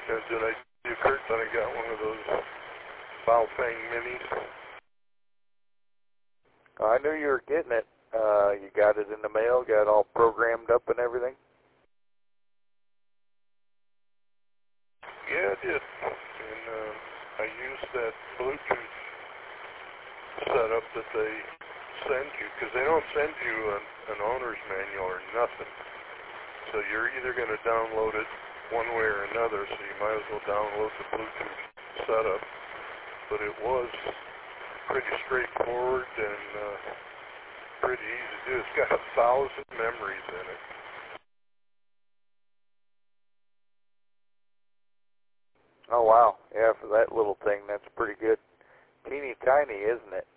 Did I tell you, Kurt, that I got one of those Baofeng minis? I knew you were getting it. You got it in the mail, got it all programmed up and everything? Yeah, I did. And I used that Bluetooth setup that they send you, because they don't send you an owner's manual or nothing. So you're either going to download it one way or another, so you might as well download the Bluetooth setup. But it was pretty straightforward and pretty easy to do. It's got 1,000 memories in it. Oh, wow. Yeah, for that little thing, that's pretty good. Teeny tiny, isn't it?